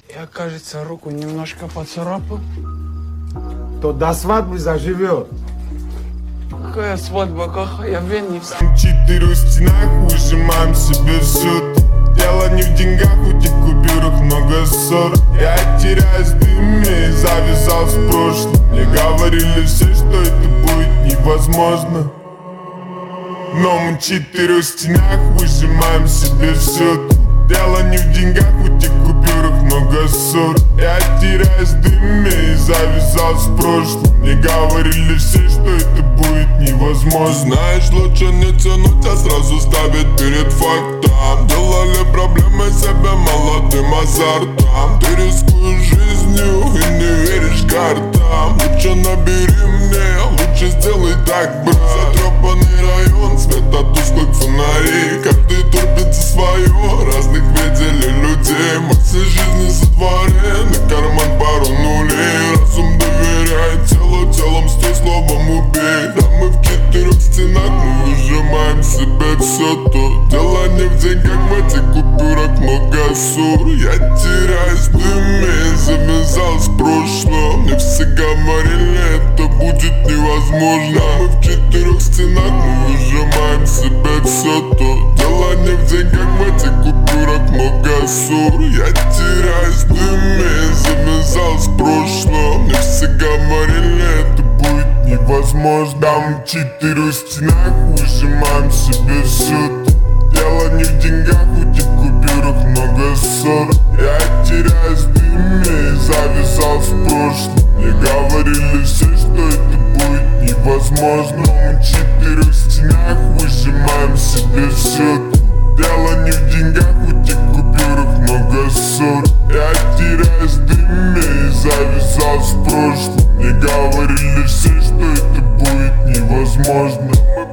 Я, кажется, руку немножко поцарапал. То до свадьбы заживет. Какая свадьба, какая венница. 4 стенах выжимаем себе все. Дело не в деньгах, у этих купюрах много ссор. Я теряюсь в дыме и завязал с прошлым. Мне говорили все, что это будет невозможно. Но мы в 4 стенах выжимаем себе все. Дело не в деньгах, в этих купюрах много ссор. Я теряюсь в дыме и завязал с прошлым. Мне говорили все, что это будет невозможно. Знаешь, лучше не тянуть, а сразу ставить перед фактом. Делали проблемы себя молодым азартом. Ты рискуешь жизнью и не веришь картам. Лучше набери мне, лучше сделай так, брат. Затрепанный район, свет от тусклых фонарей. Каждый топит за свое, разных видели людей. Массы жизни сотворен, и карман пару нулей. Разум доверяет телу, телом стой, словом убей. Да мы в 4 стенах, мы выжимаем себе все. То дело не в деньгах, в этих купюрах много ссор. Я теряюсь в дыме, завязал с прошлым. Мне все говорили, это будет невозможно. Да мы в 4 стенах, мы выжимаем себе все. То дело не в деньгах, в этих купюрах много ссор. Я теряюсь в дыме, завязал с прошлым. Мне все говорили, это будет невозможно. Да мы в 4 стенах, выжимаем себе все. Дело не в деньгах, в этих купюрах много ссор. Я теряюсь в дыме и завязал с прошлым. Мне говорили все, что это будет невозможно. Но мы в 4 стенах выжимаем себе все. Дело не в деньгах, в этих купюрах много ссор. Я теряюсь в дыме и завязал с прошлым. Мне говорили все, что это будет невозможно.